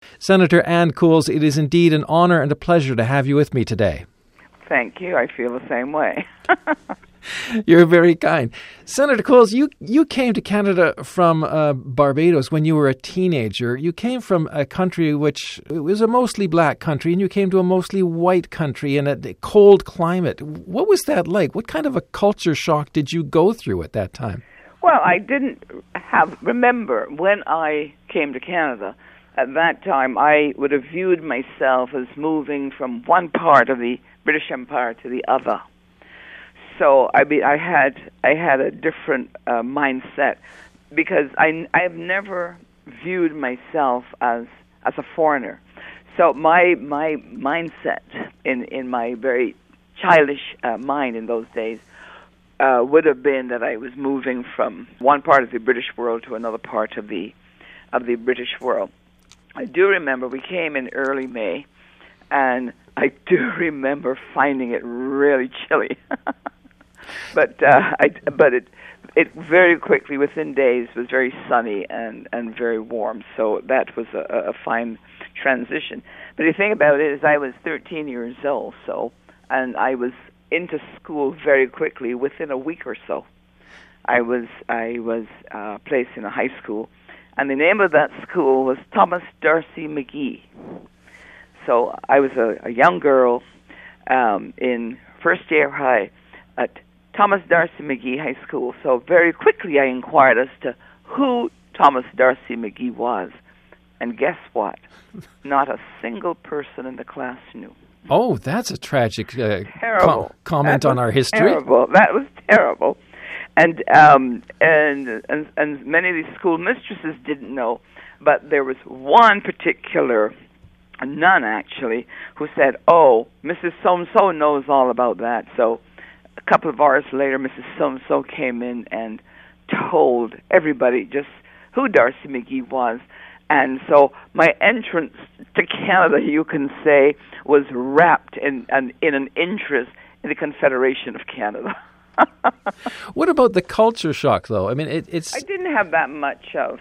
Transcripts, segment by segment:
Senator Ann Cools, it is indeed an honor and a pleasure to have you with me today. Thank you. I feel the same way. You're very kind. Senator Cools, you came to Canada from Barbados when you were a teenager. You came from a country which was a mostly black country, and you came to a mostly white country in a cold climate. What was that like? What kind of a culture shock did you go through at that time? Well, I didn't remember when I came to Canada. At that time, I would have viewed myself as moving from one part of the British Empire to the other. So I had a different mindset because I have never viewed myself as a foreigner. So my mindset in my very childish mind in those days would have been that I was moving from one part of the British world to another part of the British world. I do remember we came in early May, and I do remember finding it really chilly. But it very quickly, within days, was very sunny and very warm. So that was a fine transition. But the thing about it is, I was 13 years old, and I was into school very quickly. Within a week or so, I was placed in a high school, and the name of that school was Thomas D'Arcy McGee. So I was a young girl in first year high at Thomas D'Arcy McGee High School. So very quickly I inquired as to who Thomas D'Arcy McGee was. And guess what? Not a single person in the class knew. Oh, that's a tragic comment on our history. Terrible. That was terrible. And many of these school mistresses didn't know. But there was one particular nun, actually, who said, "Oh, Mrs. So-and-so knows all about that." So a couple of hours later, Mrs. So-and-so came in and told everybody just who D'Arcy McGee was. And so my entrance to Canada, you can say, was wrapped in an interest in the Confederation of Canada. What about the culture shock, though? I mean, it's... I didn't have that much of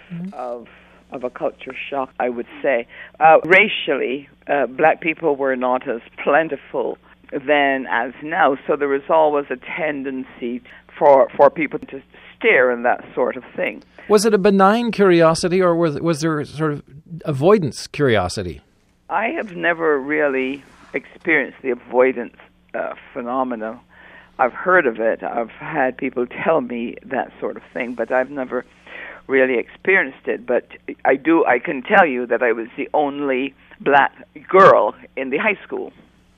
a culture shock, I would say. Racially, black people were not as plentiful then as now, so there was always a tendency for people to stare and that sort of thing. Was it a benign curiosity, or was there sort of avoidance curiosity? I have never really experienced the avoidance phenomenon. I've heard of it. I've had people tell me that sort of thing, but I've never really experienced it. But I can tell you that I was the only black girl in the high school.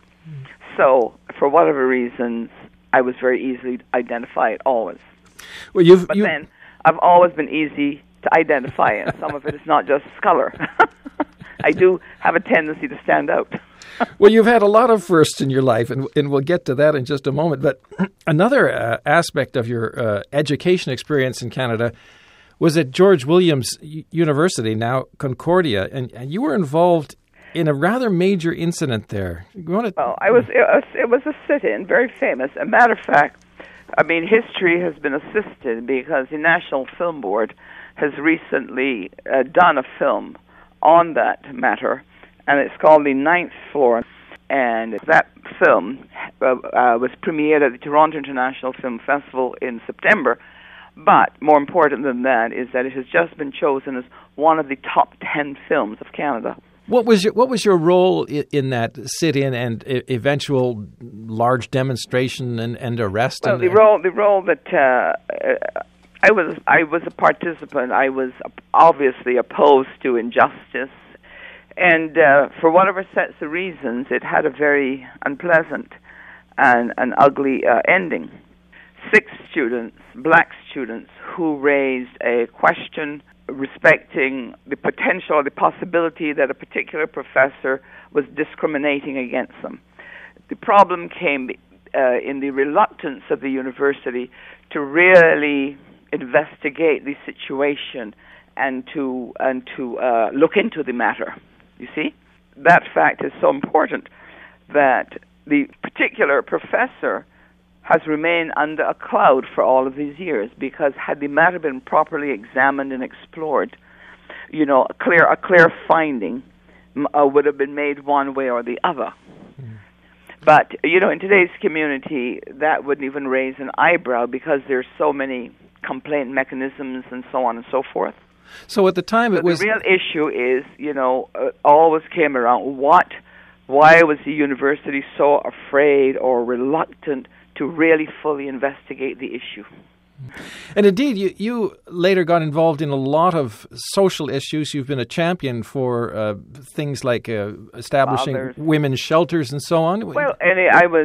So, for whatever reasons, I was very easily identified always. Well, then, I've always been easy to identify, and some of it is not just color. I do have a tendency to stand out. Well, you've had a lot of firsts in your life, and we'll get to that in just a moment. But another aspect of your education experience in Canada was at George Williams University, now Concordia, and you were involved in a rather major incident there. Well, it was a sit-in, very famous. As a matter of fact, I mean, history has been assisted because the National Film Board has recently done a film on that matter, and it's called The Ninth Floor. And that film was premiered at the Toronto International Film Festival in September. But more important than that is that it has just been chosen as one of the top 10 films of Canada. What was your role in that sit-in and eventual large demonstration and arrest? Well, the role that I was a participant. I was obviously opposed to injustice, and for whatever sets of reasons, it had a very unpleasant and an ugly ending. 6 students, black students, who raised a question respecting the potential or the possibility that a particular professor was discriminating against them. The problem came in the reluctance of the university to really investigate the situation and to look into the matter. You see, that fact is so important that the particular professor has remained under a cloud for all of these years, because had the matter been properly examined and explored, a clear finding would have been made one way or the other. But, in today's community, that wouldn't even raise an eyebrow because there's so many complaint mechanisms and so on and so forth. So at the time it was... The real issue is, always came around, why was the university so afraid or reluctant to really fully investigate the issue? And indeed, you later got involved in a lot of social issues. You've been a champion for things like establishing women's shelters and so on. Well, and I was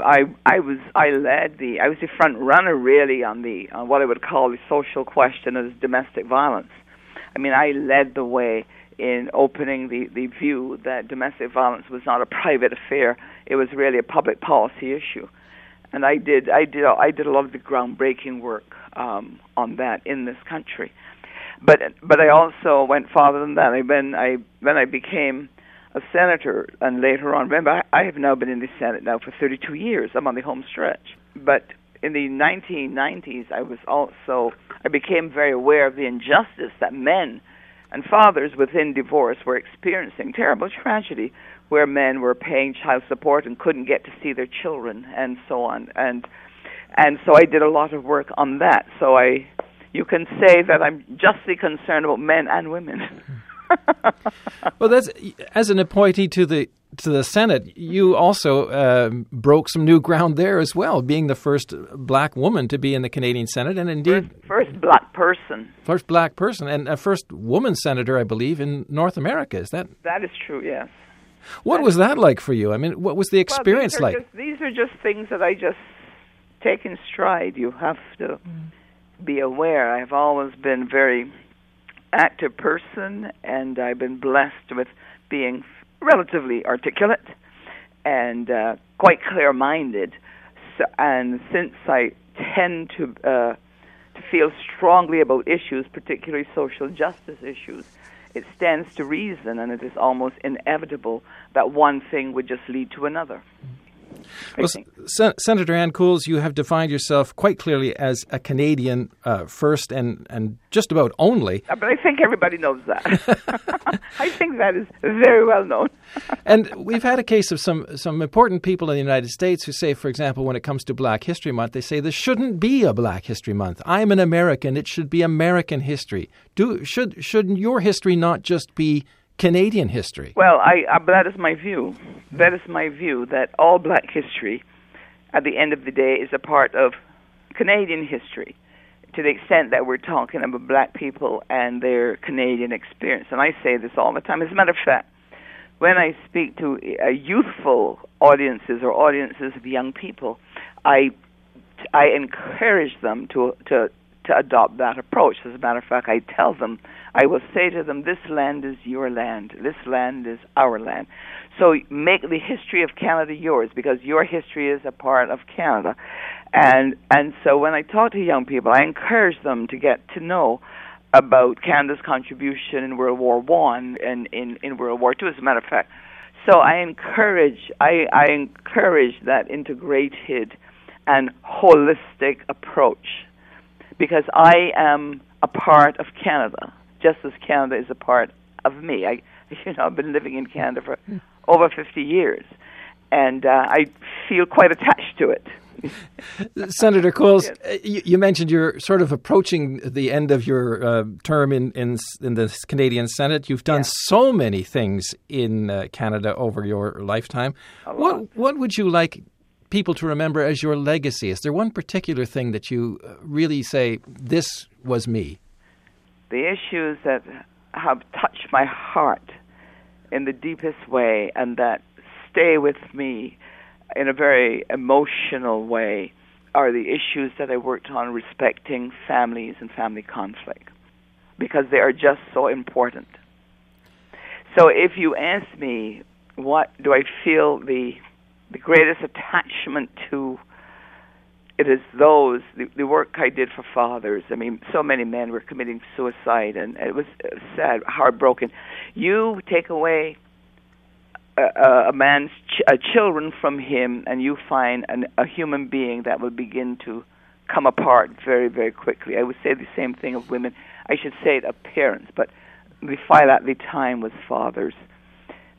the front runner really on what I would call the social question of domestic violence. I mean, I led the way in opening the view that domestic violence was not a private affair; it was really a public policy issue. And I did a lot of the groundbreaking work on that in this country, but I also went farther than that. When I became a senator, and later on, remember, I have now been in the Senate now for 32 years. I'm on the home stretch. But in the 1990s, I became very aware of the injustice that men and fathers within divorce were experiencing, terrible tragedy, where men were paying child support and couldn't get to see their children and so on. And so I did a lot of work on that. So you can say that I'm justly concerned about men and women. Well, that's, as an appointee to the Senate, you also broke some new ground there as well, being the first black woman to be in the Canadian Senate, and indeed first black person, and a first woman senator, I believe, in North America. Is that? That is true. Yes. What was that like for you? I mean, what was the experience like? These are just things that I just take in stride. You have to be aware. I've always been a very active person, and I've been blessed with being relatively articulate and quite clear-minded. And since I tend to feel strongly about issues, particularly social justice issues, it stands to reason, and it is almost inevitable that one thing would just lead to another. Well, Senator Ann Cools, you have defined yourself quite clearly as a Canadian first and just about only. But I think everybody knows that. I think that is very well known. And we've had a case of some important people in the United States who say, for example, when it comes to Black History Month, they say there shouldn't be a Black History Month. I'm an American. It should be American history. Should your history not just be Canadian history? Well, that is my view. That is my view, that all black history, at the end of the day, is a part of Canadian history, to the extent that we're talking about black people and their Canadian experience. And I say this all the time. As a matter of fact, when I speak to youthful audiences or audiences of young people, I encourage them to adopt that approach. As a matter of fact, I will say to them, this land is your land. This land is our land. So make the history of Canada yours, because your history is a part of Canada. And so when I talk to young people, I encourage them to get to know about Canada's contribution in World War I and in World War II, as a matter of fact. So I encourage that integrated and holistic approach, because I am a part of Canada, just as Canada is a part of me. I've been living in Canada for over 50 years, and I feel quite attached to it. Senator Cools, you mentioned you're sort of approaching the end of your term in the Canadian Senate. You've done so many things in Canada over your lifetime. What would you like people to remember as your legacy? Is there one particular thing that you really say, this was me? The issues that have touched my heart in the deepest way and that stay with me in a very emotional way are the issues that I worked on respecting families and family conflict, because they are just so important. So if you ask me, what do I feel the greatest attachment to, it is the work I did for fathers. I mean, so many men were committing suicide, and it was sad, heartbroken. You take away a man's children from him, and you find a human being that will begin to come apart very, very quickly. I would say the same thing of women. I should say it of parents, but we find at the time with fathers.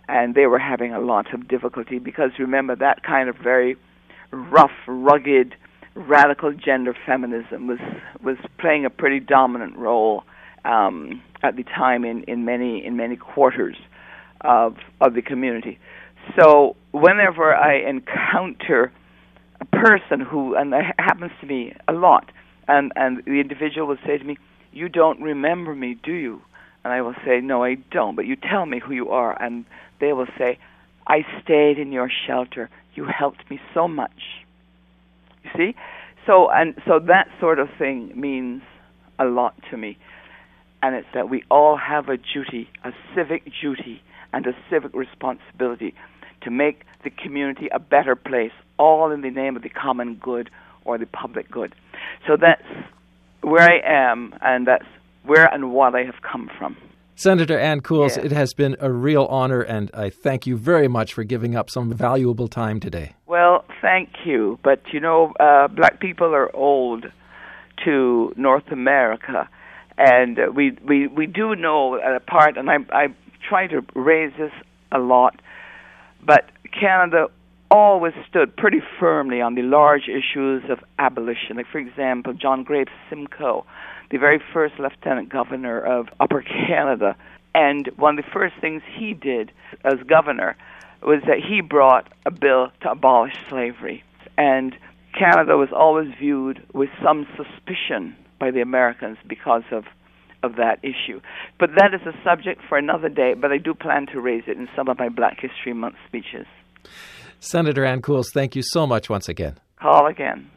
and they were having a lot of difficulty because, remember, that kind of very rough, rugged, radical gender feminism was playing a pretty dominant role at the time in many quarters of the community. So whenever I encounter a person who, and that happens to me a lot, and the individual will say to me, "You don't remember me, do you?" And I will say, "No, I don't, but you tell me who you are." And they will say, "I stayed in your shelter. You helped me so much." You see? So that sort of thing means a lot to me. And it's that we all have a duty, a civic duty, and a civic responsibility to make the community a better place, all in the name of the common good or the public good. So that's where I am, and that's where and what I have come from. Senator Ann Cools, Yes. It has been a real honor, and I thank you very much for giving up some valuable time today. Well, thank you. But, black people are old to North America, and we do know a part, and I try to raise this a lot, but Canada always stood pretty firmly on the large issues of abolition. Like, for example, John Graves Simcoe, the very first lieutenant governor of Upper Canada, and one of the first things he did as governor was that he brought a bill to abolish slavery. And Canada was always viewed with some suspicion by the Americans because of that issue. But that is a subject for another day, but I do plan to raise it in some of my Black History Month speeches. Senator Ann Cools, thank you so much once again. Call again.